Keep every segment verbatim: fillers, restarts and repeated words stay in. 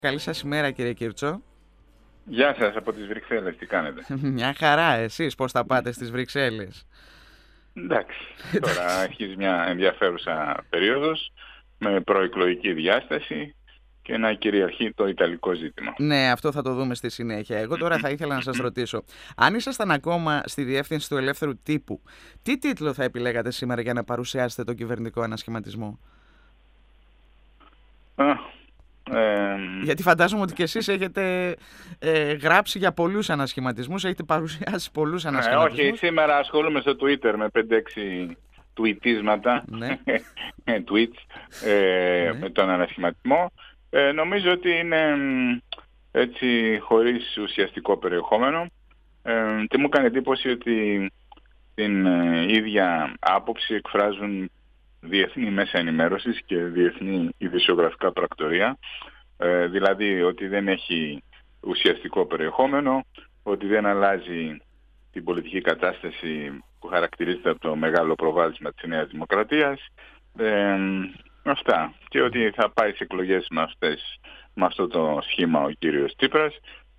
Καλή σας ημέρα, κύριε Κίρτσο. Γεια σας από τις Βρυξέλλες, τι κάνετε? Μια χαρά, εσείς πώς θα πάτε στις Βρυξέλλες? Εντάξει, τώρα αρχίζει μια ενδιαφέρουσα περίοδος με προεκλογική διάσταση και να κυριαρχεί το ιταλικό ζήτημα. Ναι, αυτό θα το δούμε στη συνέχεια. Εγώ τώρα θα ήθελα να σας ρωτήσω, αν ήσασταν ακόμα στη διεύθυνση του Ελεύθερου Τύπου, τι τίτλο θα επιλέγατε σήμερα για να παρουσιάσετε τον κυβερνητικό ανασχηματισμό? Α, ε, Γιατί φαντάζομαι ότι και εσείς έχετε ε, γράψει για πολλούς ανασχηματισμούς, έχετε παρουσιάσει πολλούς ε, ανασχηματισμούς. όχι, σήμερα ασχολούμαι στο Twitter με πέντε έξι τουιτίσματα, Ναι. tweets, ε, Ναι. με τον ανασχηματισμό. Ε, νομίζω ότι είναι μ, έτσι χωρίς ουσιαστικό περιεχόμενο ε, και μου έκανε εντύπωση ότι την ε, ίδια άποψη εκφράζουν διεθνή μέσα ενημέρωσης και διεθνή ειδησιογραφικά πρακτορία, ε, δηλαδή ότι δεν έχει ουσιαστικό περιεχόμενο, ότι δεν αλλάζει την πολιτική κατάσταση που χαρακτηρίζεται από το μεγάλο προβάδισμα της Νέας Δημοκρατίας, ε, αυτά, και ότι θα πάει σε εκλογές με, αυτές, με αυτό το σχήμα ο κύριος Τσίπρας,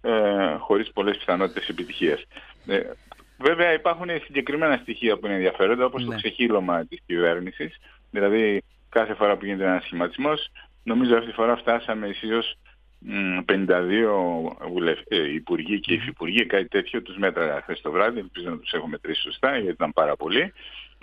ε, χωρίς πολλές πιθανότητες επιτυχίας. Ε, Βέβαια υπάρχουν συγκεκριμένα στοιχεία που είναι ενδιαφέροντα, όπως Ναι. το ξεχύλωμα της κυβέρνησης. Δηλαδή κάθε φορά που γίνεται ένας σχηματισμός, νομίζω αυτή τη φορά φτάσαμε ισίως πενήντα δύο βουλευ... ε, υπουργοί και υφυπουργοί, κάτι τέτοιο, τους μέτρα χθες το βράδυ, ελπίζω να τους έχω μετρήσει σωστά, γιατί ήταν πάρα πολλοί.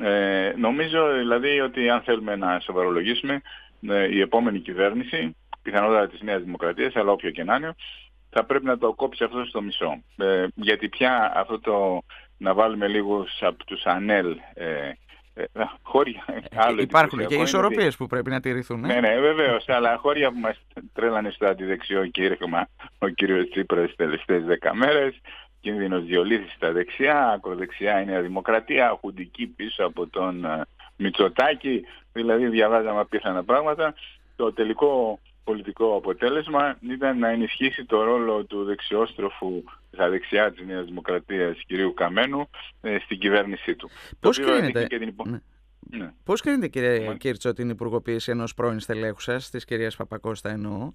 Ε, νομίζω δηλαδή ότι αν θέλουμε να σοβαρολογήσουμε, ε, η επόμενη κυβέρνηση, πιθανότατα της Νέας Δημοκρατίας, αλλά όποιο και να είναι, θα πρέπει να το κόψει αυτό στο μισό. Ε, γιατί πια αυτό το να βάλουμε λίγους από τους ΑΝΕΛ ε, ε, χώρια, άλλο Υπάρχουν και εντυπωσιακό ισορροπίες είναι που πρέπει να τηρηθούν. ότι, Ε? ναι, ναι, βεβαίως, αλλά χώρια που μας τρέλανε στο αντιδεξιό κήρυγμα ο κύριος Τσίπρας τις τελευταίες δέκα μέρες, κίνδυνος διολύθης στα δεξιά, ακροδεξιά η Νέα Δημοκρατία, χουντική πίσω από τον uh, Μητσοτάκη, δηλαδή διαβάζαμε απίθανα πράγματα. Το τελικό πολιτικό αποτέλεσμα ήταν να ενισχύσει το ρόλο του δεξιόστροφου στα δεξιά της Νέας Δημοκρατίας κυρίου Καμένου ε, στην κυβέρνησή του. Πώς το οποίο κρίνεται, και την υπο... ναι. Ναι. Πώς κρίνεται, κύριε Ναι. Κίρτσο, την υπουργοποίηση ενός πρώην στελέχου σας, της κυρίας Παπακώστα εννοώ?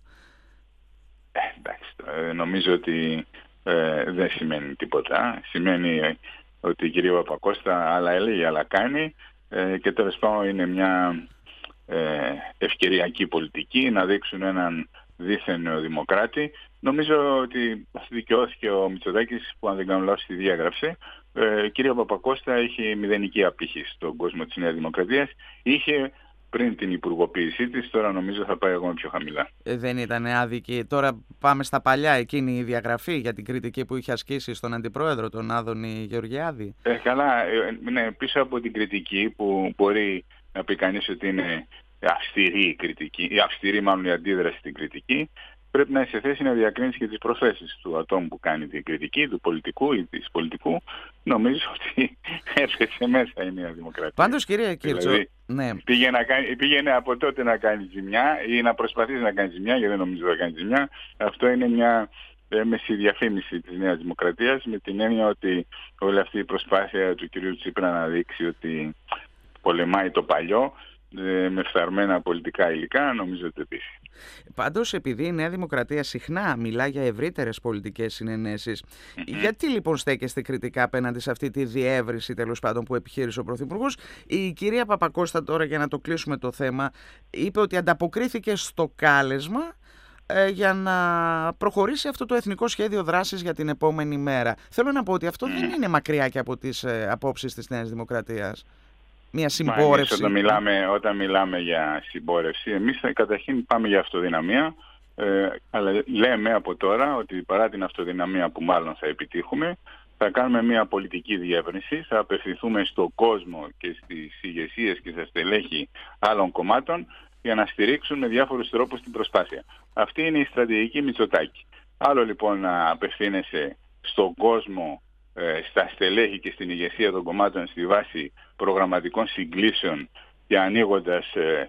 Ε, εντάξει, ε, νομίζω ότι ε, δεν σημαίνει τίποτα. Σημαίνει ότι η κυρία Παπακώστα άλλα έλεγε, άλλα κάνει, ε, και τέλος πάντων είναι μια ε, ευκαιριακή πολιτική να δείξουν έναν δίθεν νεοδημοκράτη. Νομίζω ότι δικαιώθηκε ο Μητσοτάκης, που αν δεν κάνω λάθος τη διάγραψε. Ε, η κυρία Παπακώστα είχε μηδενική απήχηση στον κόσμο της Νέας Δημοκρατίας. Είχε πριν την υπουργοποίησή της, τώρα νομίζω θα πάει ακόμα πιο χαμηλά. Ε, δεν ήταν άδικη? Τώρα πάμε στα παλιά, εκείνη η διαγραφή για την κριτική που είχε ασκήσει στον Αντιπρόεδρο, τον Άδωνη Γεωργιάδη. Ε, καλά, ε, ναι, πίσω από την κριτική που μπορεί να πει κανείς ότι είναι αυστηρή η κριτική, η αυστηρή μάλλον η αντίδραση στην κριτική, πρέπει να είσαι σε θέση να διακρίνεις και τις προθέσεις του ατόμου που κάνει την κριτική, του πολιτικού ή της πολιτικού. Νομίζω ότι έπεσε μέσα η Νέα Δημοκρατία. Πάντως, κύριε Κίρτσο, δηλαδή, ναι. πήγε, να κάνει, πήγαινε από τότε να κάνει ζημιά ή να προσπαθήσει να κάνει ζημιά, γιατί δεν νομίζω να κάνει ζημιά. Αυτό είναι μια έμεση διαφήμιση της Νέας Δημοκρατίας, με την έννοια ότι όλη αυτή η προσπάθεια του κυρίου Τσίπρα να δείξει ότι πολεμάει το παλιό με φθαρμένα πολιτικά υλικά, νομίζω ότι επίσης. Πάντως, επειδή η Νέα Δημοκρατία συχνά μιλά για ευρύτερες πολιτικές συνενέσεις, mm-hmm. γιατί λοιπόν στέκεστε κριτικά απέναντι σε αυτή τη διεύρυνση, τέλος πάντων, που επιχείρησε ο Πρωθυπουργός? Η κυρία Παπακώστα, τώρα για να το κλείσουμε το θέμα, είπε ότι ανταποκρίθηκε στο κάλεσμα ε, για να προχωρήσει αυτό το εθνικό σχέδιο δράσης για την επόμενη μέρα. Θέλω να πω ότι αυτό mm. δεν είναι μακριά και από τις ε, απόψεις της Νέας Δημοκρατίας. Μια συμπόρευση. Μα, όταν, μιλάμε, όταν μιλάμε για συμπόρευση, εμείς καταρχήν πάμε για αυτοδυναμία, ε, αλλά λέμε από τώρα ότι παρά την αυτοδυναμία που μάλλον θα επιτύχουμε, θα κάνουμε μια πολιτική διεύρυνση, θα απευθυνθούμε στον κόσμο και στις ηγεσίες και στα στελέχη άλλων κομμάτων για να στηρίξουν με διάφορους τρόπους την προσπάθεια. Αυτή είναι η στρατηγική Μητσοτάκη. Άλλο λοιπόν να απευθύνεσαι στον κόσμο, στα στελέχη και στην ηγεσία των κομμάτων στη βάση προγραμματικών συγκλήσεων και ανοίγοντας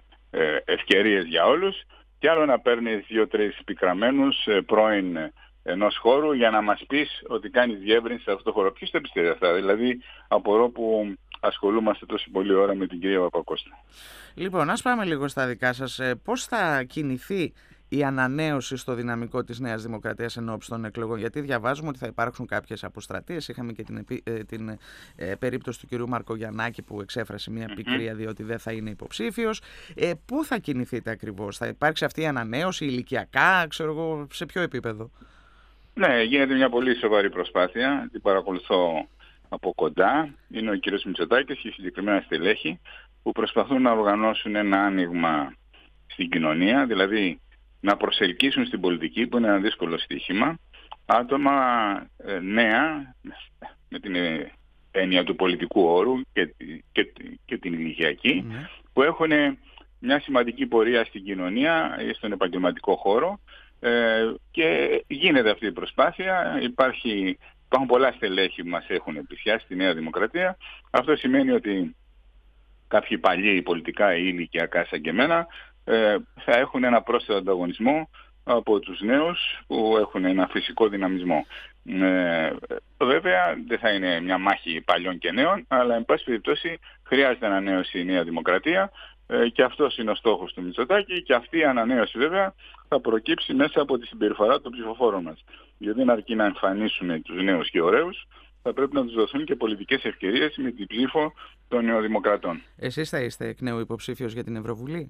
ευκαιρίες για όλους, και άλλο να παίρνεις δύο-τρεις πικραμένους πρώην ενός χώρου για να μας πεις ότι κάνεις διεύρυνση σε αυτό το χώρο. Ποιος τα πιστεύει αυτά? Δηλαδή απορώ που ασχολούμαστε τόση πολλή ώρα με την κυρία Παπακώστα. Λοιπόν, ας πάμε λίγο στα δικά σας. Πώς θα κινηθεί η ανανέωση στο δυναμικό της Νέας Δημοκρατίας ενόψει των εκλογών? Γιατί διαβάζουμε ότι θα υπάρξουν κάποιες αποστρατείες. Είχαμε και την, ε, την ε, περίπτωση του κυρίου Μαρκογιαννάκη που εξέφρασε μια mm-hmm. πικρία διότι δεν θα είναι υποψήφιος. Ε, πού θα κινηθείτε ακριβώς? Θα υπάρξει αυτή η ανανέωση ηλικιακά, ξέρω εγώ, σε ποιο επίπεδο? Ναι, γίνεται μια πολύ σοβαρή προσπάθεια. Την παρακολουθώ από κοντά. Είναι ο κύριος Μητσοτάκης και συγκεκριμένα στελέχη που προσπαθούν να οργανώσουν ένα άνοιγμα στην κοινωνία, δηλαδή να προσελκύσουν στην πολιτική, που είναι ένα δύσκολο στοίχημα, άτομα ε, νέα, με την έννοια του πολιτικού όρου και, και, και την ηλικιακή, mm. που έχουν μια σημαντική πορεία στην κοινωνία ή στον επαγγελματικό χώρο, ε, και γίνεται αυτή η προσπάθεια. Υπάρχει, υπάρχουν πολλά στελέχη που μας έχουν πλησιάσει στη Νέα Δημοκρατία. Αυτό σημαίνει ότι κάποιοι παλιοί πολιτικά ή ηλικιακά σαν και εμένα ε, θα έχουν ένα πρόσθετο ανταγωνισμό από τους νέους που έχουν ένα φυσικό δυναμισμό. Ε, βέβαια δεν θα είναι μια μάχη παλιών και νέων, αλλά εν πάση περιπτώσει χρειάζεται ανανέωση η Νέα Δημοκρατία ε, και αυτός είναι ο στόχος του Μητσοτάκη, και αυτή η ανανέωση βέβαια θα προκύψει μέσα από τη συμπεριφορά των ψηφοφόρων μας. Γιατί δεν αρκεί να εμφανίσουμε τους νέους και ωραίους, θα πρέπει να τους δοθούν και πολιτικές ευκαιρίες με την ψήφο των νεοδημοκρατών. Εσείς θα είστε εκ νέου υποψήφιος για την Ευρωβουλή?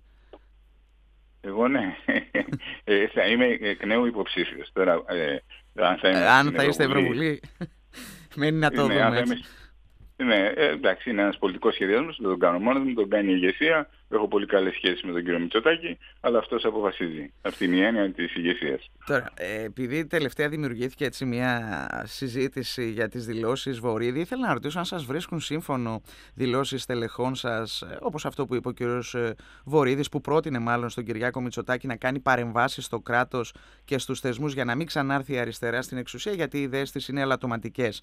Εγώ ναι, ε, θα είμαι εκ νέου υποψήφιος. Τώρα, ε, αν θα, ε, αν θα είστε Ευρωβουλή, μένει να το ναι, δούμε έτσι. Ναι, ε, εντάξει, είναι ένας πολιτικός σχεδιασμός, δεν τον κάνω μόνος μου, τον κάνει η ηγεσία. Έχω πολύ καλές σχέσεις με τον κύριο Μητσοτάκη, αλλά αυτός αποφασίζει. Αυτή είναι η έννοια της ηγεσίας. Τώρα, επειδή τελευταία δημιουργήθηκε έτσι μια συζήτηση για τις δηλώσεις Βορίδη, ήθελα να ρωτήσω αν σας βρίσκουν σύμφωνο δηλώσεις στελεχών σας, όπως αυτό που είπε ο κύριος Βορίδης, που πρότεινε μάλλον στον Κυριάκο Μητσοτάκη να κάνει παρεμβάσεις στο κράτος και στους θεσμούς για να μην ξανάρθει η αριστερά στην εξουσία, γιατί οι ιδέες της είναι ελαττωματικές.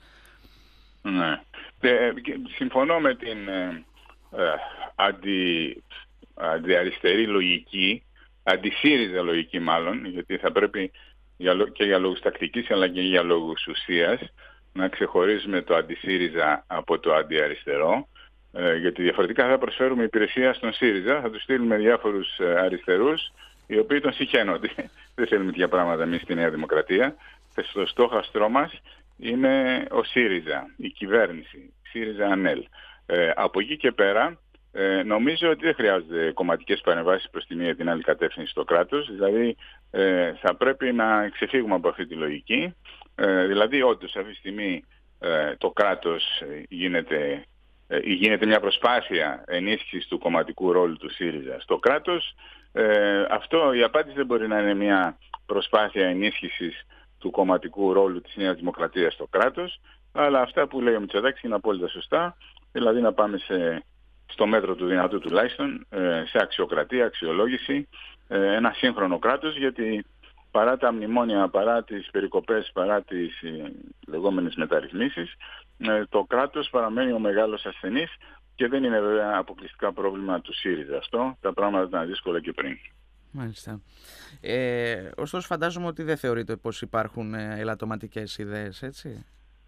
Ναι. Ε, συμφωνώ με την ε, ε, αντι, αντιαριστερή λογική, αντισύριζα λογική μάλλον, γιατί θα πρέπει για, και για λόγους τακτικής αλλά και για λόγους ουσίας να ξεχωρίζουμε το αντισύριζα από το αντιαριστερό, ε, γιατί διαφορετικά θα προσφέρουμε υπηρεσία στον ΣΥΡΙΖΑ, θα τους στείλουμε διάφορους αριστερούς οι οποίοι τον συχαίνονται. Δεν θέλουμε τέτοια πράγματα εμείς στη Νέα Δημοκρατία. Στο στόχαστρό μας είναι ο ΣΥΡΙΖΑ, η κυβέρνηση, ΣΥΡΙΖΑ ΑΝΕΛ. Ε, από εκεί και πέρα ε, νομίζω ότι δεν χρειάζονται κομματικές παρεμβάσεις προς τη μία ή την άλλη κατεύθυνση στο κράτος. Δηλαδή ε, θα πρέπει να ξεφύγουμε από αυτή τη λογική. Ε, δηλαδή όντως αυτή τη στιγμή ε, το κράτος γίνεται, ε, γίνεται μια προσπάθεια ενίσχυσης του κομματικού ρόλου του ΣΥΡΙΖΑ στο κράτος. Ε, αυτό η απάντηση δεν μπορεί να είναι μια προσπάθεια ενίσχυσης του κομματικού ρόλου της Νέας Δημοκρατίας στο κράτος, αλλά αυτά που λέει ο Μητσοτάκης είναι απόλυτα σωστά, δηλαδή να πάμε σε, στο μέτρο του δυνατού τουλάχιστον, σε αξιοκρατία, αξιολόγηση, ένα σύγχρονο κράτος, γιατί παρά τα μνημόνια, παρά τις περικοπές, παρά τις λεγόμενες μεταρρυθμίσεις, το κράτος παραμένει ο μεγάλος ασθενής και δεν είναι βέβαια αποκλειστικά πρόβλημα του ΣΥΡΙΖΑ αυτό, τα πράγματα ήταν δύσκολα και πριν. Μάλιστα. Ε, ωστόσο φαντάζομαι ότι δεν θεωρείτε πως υπάρχουν ελαττωματικές ιδέες, έτσι?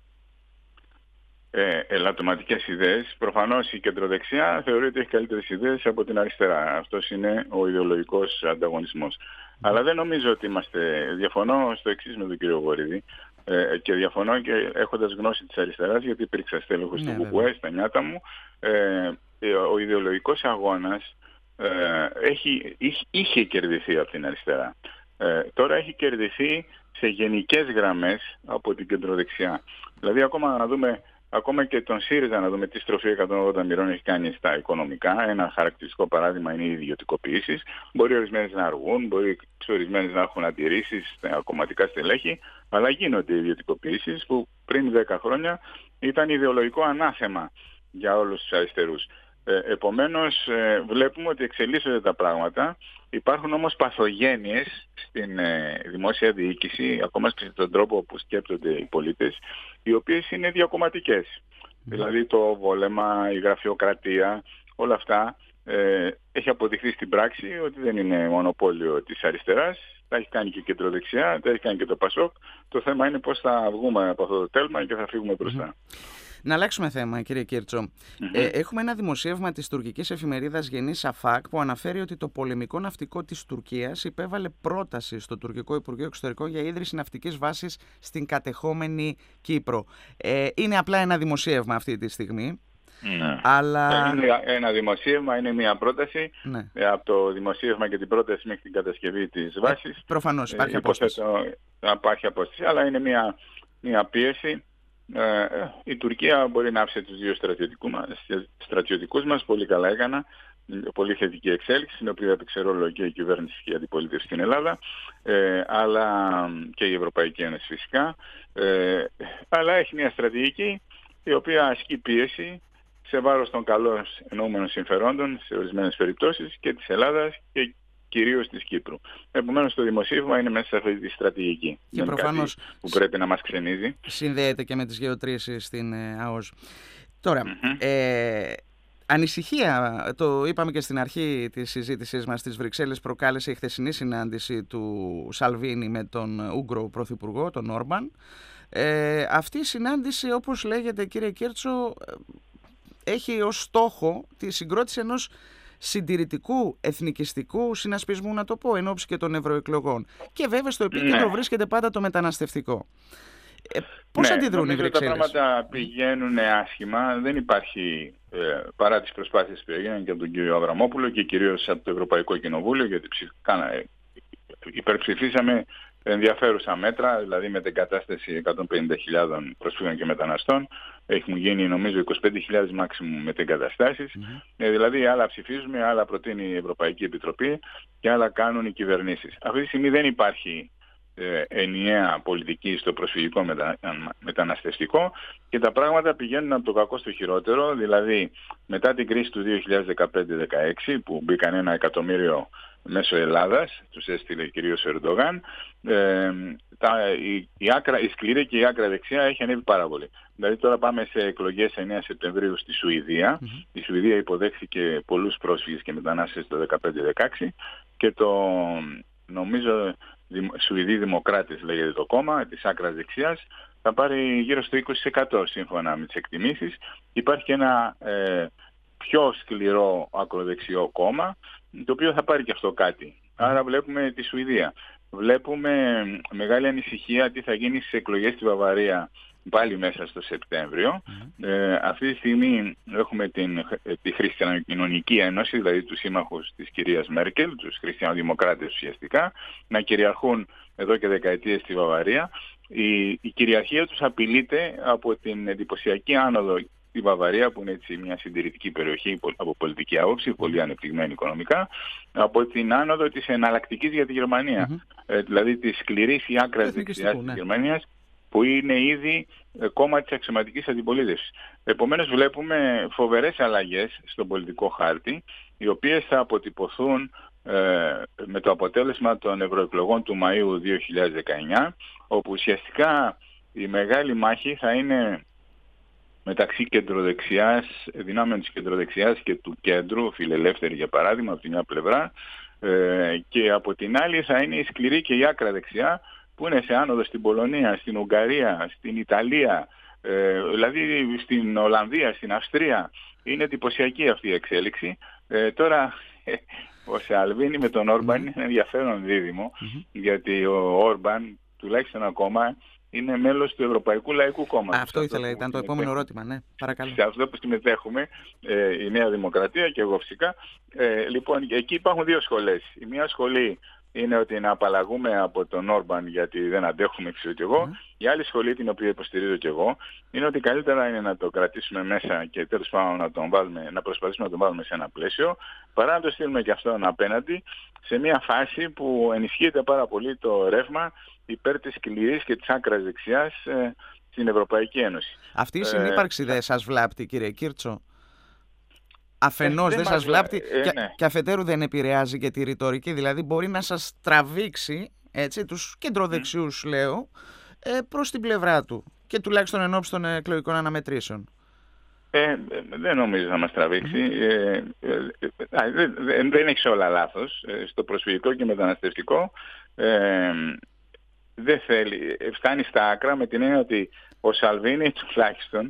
Ε, ελαττωματικές ιδέες. Προφανώς η κεντροδεξιά θεωρεί ότι έχει καλύτερες ιδέες από την αριστερά. Αυτός είναι ο ιδεολογικός ανταγωνισμός. Mm. Αλλά δεν νομίζω ότι είμαστε... Διαφωνώ στο εξής με τον κύριο Βορίδη ε, και διαφωνώ και έχοντας γνώση της αριστεράς, γιατί υπήρξα στέλεχος του ΚΚΕ στα νιάτα μου. Ε, ο ιδεολογικός αγώνας Ε, έχει, είχε, είχε κερδιθεί από την αριστερά. Ε, τώρα έχει κερδιθεί σε γενικές γραμμές από την κεντροδεξιά. Δηλαδή ακόμα να δούμε, ακόμα και τον ΣΥΡΙΖΑ να δούμε τι στροφή εκατόν ογδόντα μοιρών έχει κάνει στα οικονομικά. Ένα χαρακτηριστικό παράδειγμα είναι οι ιδιωτικοποιήσεις. Μπορεί ορισμένες να αργούν, μπορεί ορισμένες να έχουν αντιρρήσεις στα κομματικά στελέχη, αλλά γίνονται ιδιωτικοποιήσεις που πριν δέκα χρόνια ήταν ιδεολογικό ανάθεμα για όλους τους αριστερούς. Ε, επομένως ε, βλέπουμε ότι εξελίσσονται τα πράγματα. Υπάρχουν όμως παθογένειες στην ε, δημόσια διοίκηση, ακόμα και στον τρόπο που σκέπτονται οι πολίτες, οι οποίες είναι διακομματικές. Mm. Δηλαδή το βόλεμα, η γραφειοκρατία, όλα αυτά ε, έχει αποδειχθεί στην πράξη ότι δεν είναι μονοπόλιο της αριστεράς. Τα έχει κάνει και η κεντροδεξιά, τα έχει κάνει και το ΠΑΣΟΚ. Το θέμα είναι πώς θα βγούμε από αυτό το τέλμα και θα φύγουμε μπροστά. Mm. Να αλλάξουμε θέμα, κύριε Κίρτσο. Mm-hmm. Ε, έχουμε ένα δημοσίευμα της τουρκικής εφημερίδας Γενής Αφάκ που αναφέρει ότι το πολεμικό ναυτικό της Τουρκίας υπέβαλε πρόταση στο τουρκικό Υπουργείο Εξωτερικών για ίδρυση ναυτικής βάσης στην κατεχόμενη Κύπρο. Ε, είναι απλά ένα δημοσίευμα αυτή τη στιγμή. Ναι. Αλλά... Είναι ένα δημοσίευμα, είναι μια πρόταση. Ναι. Ε, από το δημοσίευμα και την πρόταση μέχρι την κατασκευή της βάσης. Ε, προφανώς υπάρχει ε, απόσταση. Υπάρχει απόσταση, αλλά είναι μια, μια πίεση. Ε, η Τουρκία μπορεί να άφησε τους δύο στρατιωτικούς μας, στρατιωτικούς μας, πολύ καλά έκανα, πολύ θετική εξέλιξη, στην οποία έπαιξε ρόλο και η κυβέρνηση και η αντιπολίτευση στην Ελλάδα, ε, αλλά και η Ευρωπαϊκή Ένωση φυσικά, ε, αλλά έχει μια στρατηγική η οποία ασκεί πίεση σε βάρος των καλών εννοούμενων συμφερόντων σε ορισμένες περιπτώσεις και της Ελλάδας και κυρίως της Κύπρου. Επομένως το δημοσίευμα είναι μέσα σε αυτή τη στρατηγική. Και προφανώς που πρέπει να μας ξενίζει. Συνδέεται και με τις γεωτρήσεις στην ΑΟΣ. Τώρα, Mm-hmm. ε, ανησυχία, το είπαμε και στην αρχή της συζήτησής μας, στις Βρυξέλλες προκάλεσε η χθεσινή συνάντηση του Σαλβίνη με τον Ούγκρο Πρωθυπουργό, τον Όρμπαν. Ε, αυτή η συνάντηση, όπως λέγεται, κύριε Κίρτσο, έχει ως στόχο τη συγκρότηση ενός συντηρητικού εθνικιστικού συνασπισμού, να το πω, εν ώψη και των ευρωεκλογών. Και βέβαια στο επίκεντρο ναι. βρίσκεται πάντα το μεταναστευτικό. Ε, πώς ναι, αντιδρούν οι Βρυξέλλες? Τα πράγματα πηγαίνουν άσχημα. Δεν υπάρχει, ε, παρά τις προσπάθειες που έγιναν και από τον κύριο Αβραμόπουλο και κυρίως από το Ευρωπαϊκό Κοινοβούλιο, γιατί ψηφ... υπερψηφίσαμε ενδιαφέρουσα μέτρα, δηλαδή με την κατάσταση εκατόν πενήντα χιλιάδες προσφύγων και μεταναστών. Έχουν γίνει νομίζω είκοσι πέντε χιλιάδες μάξιμου μετεγκαταστάσεις. Mm-hmm. Ε, δηλαδή άλλα ψηφίζουμε, άλλα προτείνει η Ευρωπαϊκή Επιτροπή και άλλα κάνουν οι κυβερνήσεις. Αυτή τη στιγμή δεν υπάρχει ε, ενιαία πολιτική στο προσφυγικό μετα... μεταναστευτικό και τα πράγματα πηγαίνουν από το κακό στο χειρότερο. Δηλαδή μετά την κρίση του δύο χιλιάδες δεκαπέντε δεκαέξι που μπήκαν ένα εκατομμύριο μέσω Ελλάδας, τους έστειλε κυρίως ο Ερντογάν, ε, τα, η, η, άκρα, η σκληρή και η άκρα δεξιά έχει ανέβει πάρα πολύ. Δηλαδή τώρα πάμε σε εκλογές εννέα Σεπτεμβρίου στη Σουηδία. Mm-hmm. Η Σουηδία υποδέχθηκε πολλούς πρόσφυγες και μετανάστες το δεκαπέντε δεκαέξι και το νομίζω Σουηδοί Δημοκράτες λέγεται το κόμμα της άκρας δεξιάς, θα πάρει γύρω στο είκοσι τοις εκατό σύμφωνα με τις εκτιμήσεις. Υπάρχει και ένα ε, πιο σκληρό ακροδεξιό κόμμα, το οποίο θα πάρει και αυτό κάτι. Άρα βλέπουμε τη Σουηδία. Βλέπουμε μεγάλη ανησυχία τι θα γίνει στις εκλογές στη Βαβαρία πάλι μέσα στο Σεπτέμβριο. Mm. Ε, αυτή τη στιγμή έχουμε την, τη Χριστιανοκοινωνική Ένωση, δηλαδή τους σύμμαχους της κυρίας Μέρκελ, τους χριστιανοδημοκράτες ουσιαστικά, να κυριαρχούν εδώ και δεκαετίες στη Βαβαρία. Η, η κυριαρχία τους απειλείται από την εντυπωσιακή άνοδο στη Βαβαρία, που είναι έτσι μια συντηρητική περιοχή από πολιτική άποψη, πολύ ανεπτυγμένη οικονομικά, από την άνοδο της εναλλακτικής για τη Γερμανία, mm-hmm. ε, δηλαδή της σκληρής ή άκρας δεξιάς ναι. της Γερμανίας, που είναι ήδη κόμμα της αξιωματικής αντιπολίτευσης. Επομένως βλέπουμε φοβερές αλλαγές στον πολιτικό χάρτη, οι οποίες θα αποτυπωθούν ε, με το αποτέλεσμα των ευρωεκλογών του Μαΐου δύο χιλιάδες δεκαεννιά, όπου ουσιαστικά η μεγάλη μάχη θα είναι μεταξύ κεντροδεξιάς, δυνάμεων της κεντροδεξιάς και του κέντρου, φιλελεύθερη για παράδειγμα, από την μια πλευρά, ε, και από την άλλη θα είναι η σκληρή και η άκρα δεξιά, που είναι σε άνοδο στην Πολωνία, στην Ουγγαρία, στην Ιταλία, ε, δηλαδή στην Ολλανδία, στην Αυστρία. Είναι εντυπωσιακή αυτή η εξέλιξη. Ε, τώρα ε, ο Σαλβίνη με τον Όρμπαν είναι ενδιαφέρον δίδυμο, mm-hmm. γιατί ο Όρμπαν, τουλάχιστον ακόμα, είναι μέλος του Ευρωπαϊκού Λαϊκού Κόμματος. Αυτό ήθελα, ήταν το επόμενο ερώτημα, ναι. Παρακαλώ. Σε αυτό που συμμετέχουμε, ε, η Νέα Δημοκρατία και εγώ φυσικά. Ε, λοιπόν, εκεί υπάρχουν δύο σχολές. Η μία σχολή είναι ότι να απαλλαγούμε από τον Όρμπαν γιατί δεν αντέχουμε, ξέρω κι εγώ. Mm. Η άλλη σχολή, την οποία υποστηρίζω κι εγώ, είναι ότι καλύτερα είναι να το κρατήσουμε μέσα και τέλος πάντων να, τον βάλουμε, να προσπαθήσουμε να τον βάλουμε σε ένα πλαίσιο, παρά να το στείλουμε κι αυτόν απέναντι σε μια φάση που ενισχύεται πάρα πολύ το ρεύμα υπέρ της σκληρής και της άκρας δεξιάς ε, στην Ευρωπαϊκή Ένωση. Αυτή η συνύπαρξη ε, δεν σας βλάπτει, κύριε Κίρτσο? Αφενός ε, δεν σας βλάπτει ε, και, ναι. και αφετέρου δεν επηρεάζει και τη ρητορική, δηλαδή μπορεί να σας τραβήξει, έτσι, τους κεντροδεξιούς mm. λέω, ε, προς την πλευρά του και τουλάχιστον εν ώψη των εκλογικών αναμετρήσεων. Ε, δεν νομίζω να μας τραβήξει. Mm. Ε, ε, ε, δεν, δεν έχεις όλα λάθος. Ε, στο προσφυγικό και μεταναστευτικό ε, δεν θέλει, φτάνει στα άκρα με την έννοια ότι ο Σαλβίνη τουλάχιστον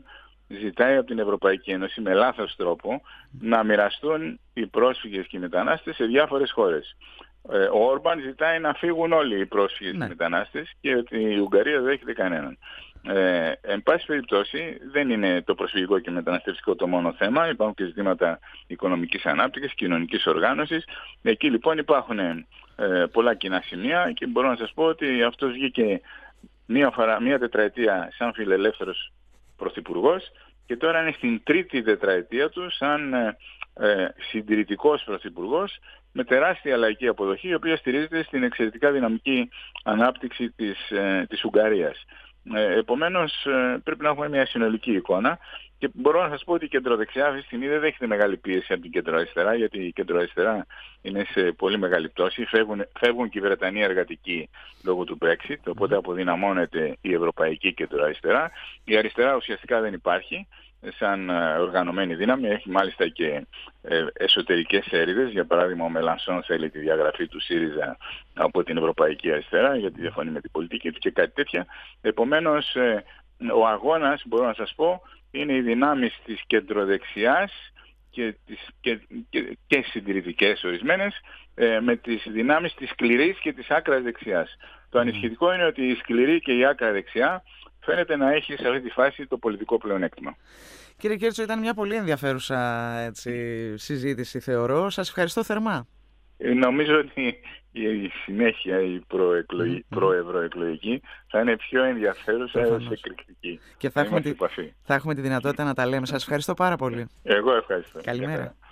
ζητάει από την Ευρωπαϊκή Ένωση με λάθος τρόπο να μοιραστούν οι πρόσφυγες και οι μετανάστες σε διάφορες χώρες. Ο Όρμπαν ζητάει να φύγουν όλοι οι πρόσφυγες και οι μετανάστες και ότι η Ουγγαρία δεν δέχεται κανέναν. Ε, εν πάση περιπτώσει, δεν είναι το προσφυγικό και μεταναστευτικό το μόνο θέμα. Υπάρχουν και ζητήματα οικονομικής ανάπτυξης, κοινωνικής οργάνωσης. Εκεί λοιπόν υπάρχουν ε, πολλά κοινά σημεία και μπορώ να σας πω ότι αυτός βγήκε μία, φορά, μία τετραετία σαν φιλελεύθερος πρωθυπουργός και τώρα είναι στην τρίτη τετραετία του σαν ε, ε, συντηρητικός πρωθυπουργός με τεράστια λαϊκή αποδοχή, η οποία στηρίζεται στην εξαιρετικά δυναμική ανάπτυξη της, ε, της Ουγγαρίας. Ε, επομένως, ε, πρέπει να έχουμε μια συνολική εικόνα και μπορώ να σας πω ότι η κεντροδεξιά αυτή τη στιγμή δεν δέχεται μεγάλη πίεση από την κεντροαριστερά, γιατί η κεντροαριστερά είναι σε πολύ μεγάλη πτώση. Φεύγουν, φεύγουν και οι Βρετανοί εργατικοί λόγω του Brexit, οπότε αποδυναμώνεται η ευρωπαϊκή κεντροαριστερά. Η αριστερά ουσιαστικά δεν υπάρχει σαν οργανωμένη δύναμη, έχει μάλιστα και εσωτερικές έρηδες. Για παράδειγμα, ο Μελανσόν θέλει τη διαγραφή του ΣΥΡΙΖΑ από την Ευρωπαϊκή Αριστερά γιατί διαφωνεί με την πολιτική του και κάτι τέτοια. Επομένως, ο αγώνας, μπορώ να σας πω, είναι οι δυνάμεις της κεντροδεξιάς και, τις, και, και, και συντηρητικές ορισμένες με τις δυνάμεις της σκληρής και της άκρας δεξιάς. Το ανησυχητικό είναι ότι η σκληρή και η άκρα δεξιά φαίνεται να έχει σε αυτή τη φάση το πολιτικό πλεονέκτημα. Κύριε Κέρτσο, ήταν μια πολύ ενδιαφέρουσα έτσι, συζήτηση, θεωρώ. Σας ευχαριστώ θερμά. Ε, νομίζω ότι η συνέχεια, η προεκλογή, mm-hmm. προευρωεκλογική, θα είναι πιο ενδιαφέρουσα έως εκρηκτική. Και θα έχουμε, τη, θα έχουμε τη δυνατότητα να τα λέμε. Σας ευχαριστώ πάρα πολύ. Εγώ ευχαριστώ. Καλημέρα.